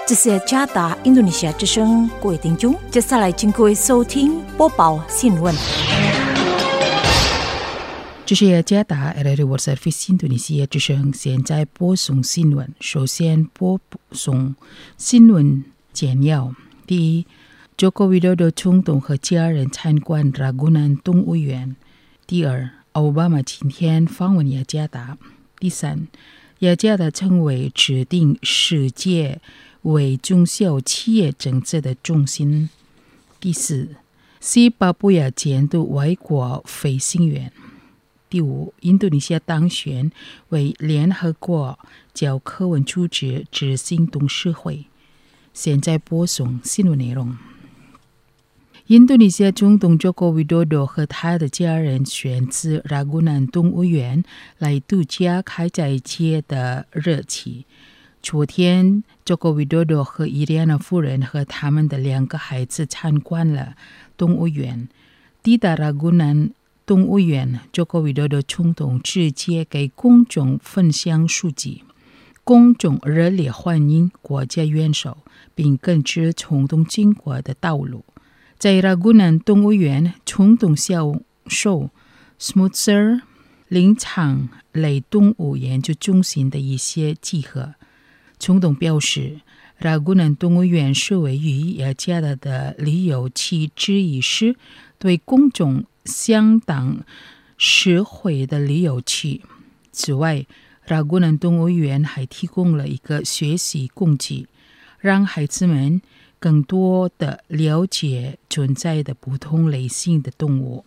这是加达印度尼西亚之声，各位听众，接下来请各位收听播报新闻。 这是加达 Radio Service 印度尼西亚之声，现在播送新闻。首先播送新闻简要。第一，Joko Widodo 总统和家人参观Ragunan动物园。第二，奥巴马今天访问雅加达。第三，雅加达成为指定世界为中小企业政策的中心。第四，西巴布亚监督外国飞行员。第五，印度尼西亚当选为联合国教科文组织执行董事会。现在播送新闻内容。印度尼西亚总统 Joko Widodo 和他的家人选择Ragunan 动物园来度假开斋节的日期。昨天 Joko Widodo 和伊莲娜夫人和他们的2个孩子参观了动物园。抵达Ragunan动物园 Joko Widodo 总统直接给公众分享书籍，公众热烈欢迎国家元首，并根治总统经过的道路。在Ragunan动物园，总统销售 Smoother 林场类动物研究中心的一些集合。总统表示，Ragunan动物园是位于雅加达的旅游区之一，是对公众相当实惠的旅游区。此外，Ragunan动物园还提供了一个学习工具，让孩子们更多的了解存在的不同类型的动物。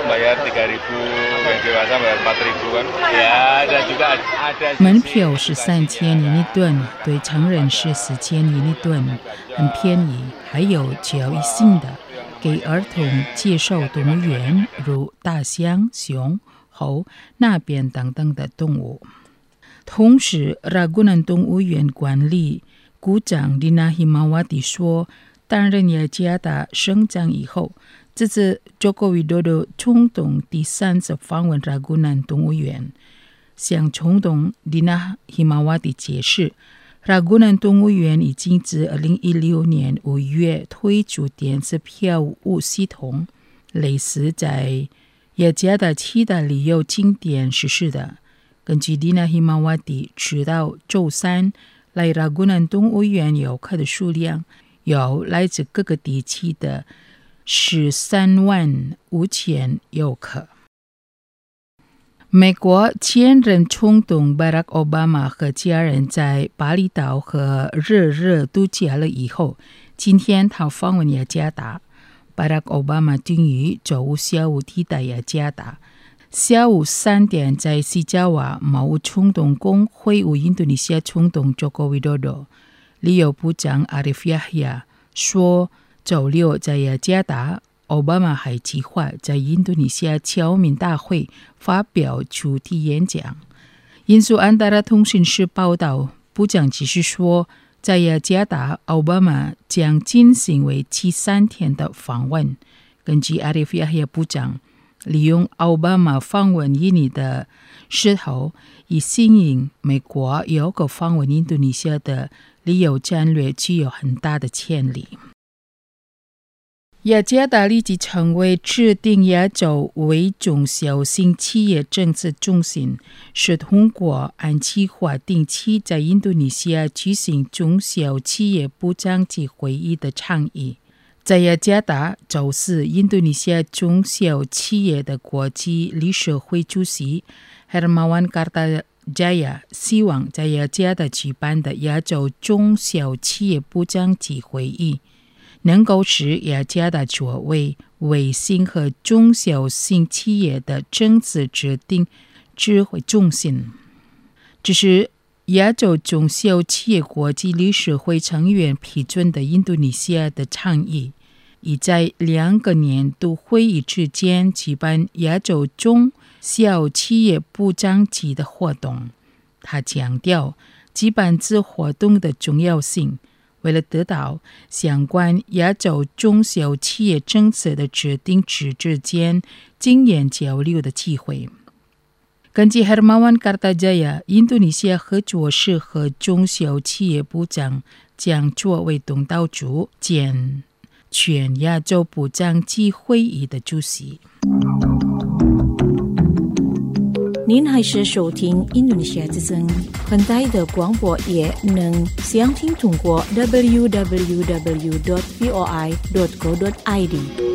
门票是3000元一顿，对成人是4000元一顿，很便宜。还有教育性的，给儿童介绍动物园，如大象、熊、猴、那边等等的动物。同时，Ragunan动物园管理股长Dina Himawati 说，担任雅加达省长以后，这次 Joko Widodo 总统第3次访问Ragunan动物园。向总统 Dina Himawati 解释，Ragunan动物园已经自2016年5月推出电子票务系统，类似在雅加达其他旅游景点实施的。根据 Dina Himawati 直到周三来Ragunan动物园游客的数量有来自各个地区的135000游客。美国前任总统 Barack Obama 和家人在巴厘岛和日日度假了以后，今天他访问雅加达。Barack Obama 定于周五下午抵达雅加达，下午3点在西爪哇贸易总统宫会晤印度尼西亚总统 Joko Widodo。旅游部长 Arif Yahya 说，周六在雅加达，奥巴马还计划在印度尼西亚侨民大会发表主题演讲。印度安达拉通讯社报道，部长只是说，在雅加达，奥巴马将进行为期3天的访问。根据 Arif Yahya 部长，利用奥巴马访问印尼的势头，以吸引美国游客访问印度尼西亚的旅游战略具有很大的潜力。雅加达立即成为制定亚洲为中小型企业政策中心，是通过按计划定期在印度尼西亚举行中小企业部长级会议的倡议。在雅加达，周四，印度尼西亚中小企业的国际理事会主席 Hermawan Kartajaya 希望在雅加达举办的亚洲中小企业部长级会议能够使雅加达作为微型和中小型企业的政策制定指挥中心。这是亚洲中小企业国际理事会成员批准的印度尼西亚的倡议，已在2个年度会议之间举办亚洲中小企业部长级的活动。他强调举办此活动的重要性，为了得到相关亚洲中小企业政策的制定者之间经验交流的机会。根据 Hermawan Kartajaya， 印度尼西亚合作社和中小企业部长将作为东道主兼全亚洲部长级会议的主席。 您还是收听印度尼西亚之声，很大的广播也能详听通过 www.voi.co.id。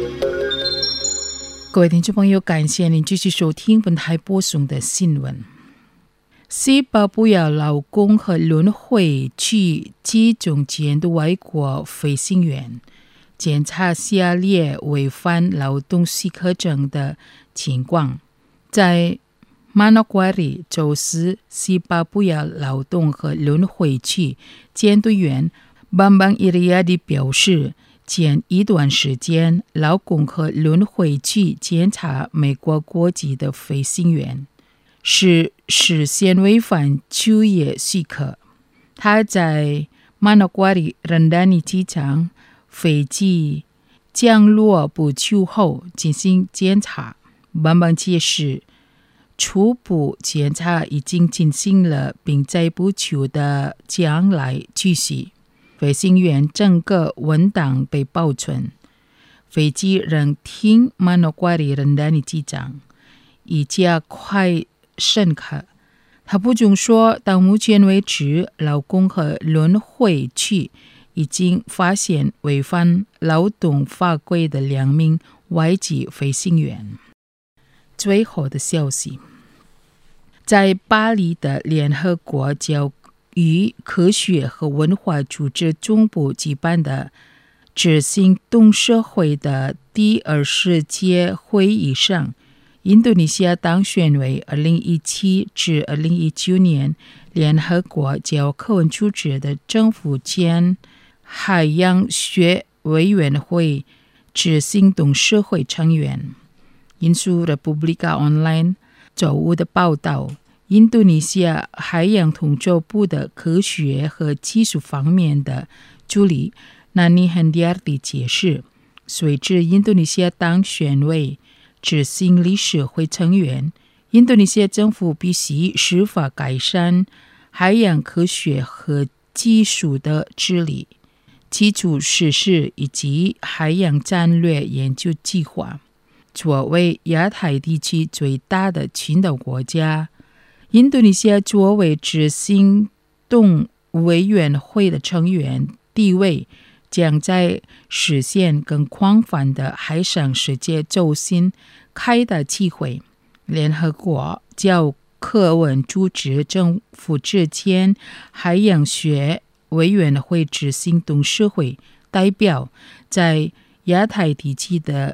各位听众朋友，感谢您继续收听本台播送的新闻。西巴布亚劳工和轮回去集中间的外国飞行员检查下列违反劳动许可证的情况。在Manokwari 州市西巴布亚劳动和轮回区监督员 Bambang Iriadi 表示，前一段时间劳工和轮回区检查美国国籍的飞行员是实现违反就业许可。他在 Manokwari Rendani 机场飞机降落不久后进行检查。Bambang 解释，初步检查已经进行了，并在不久的将来继续。飞行员整个文档被保存，飞机仍停 Manokwari Rendani 机场，以加快审核。他补充说，到目前为止，劳工和轮回区已经发现违反劳动法规的2名外籍飞行员。最后的消息，在巴黎的联合国教育、科学和文化组织总部举办的执行动社会的第20届会议上，印度尼西亚当选为2017至2019年联合国教科文组织的政府间海洋学委员会执行动社会成员。引述 Republika Online 周五的报道，印度尼西亚海洋统筹部的科学和技术方面的助理 Nani Hendiarti 解释，随着印度尼西亚当选为执行理事会成员，印度尼西亚政府必须设法改善海洋科学和技术的治理、基础设施以及海洋战略研究计划。作为亚太地区最大的群岛国家，印度尼西亚作为执行动委员会的成员，地位将在实现更广泛的海上世界中心开的机会。联合国教科文组织政府之间海洋学委员会执行董事会代表在亚太地区的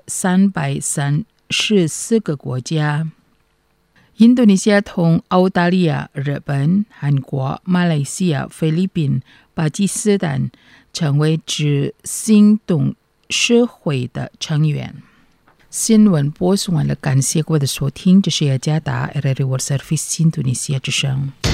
334个国家。印度尼西亚同澳大利亚、日本、韩国、马来西亚、菲律宾、巴基斯坦成为执行董事会的成员。新闻播送完了，感谢各位的收听，这是雅加达 RRI World Service 印度尼西亚之声。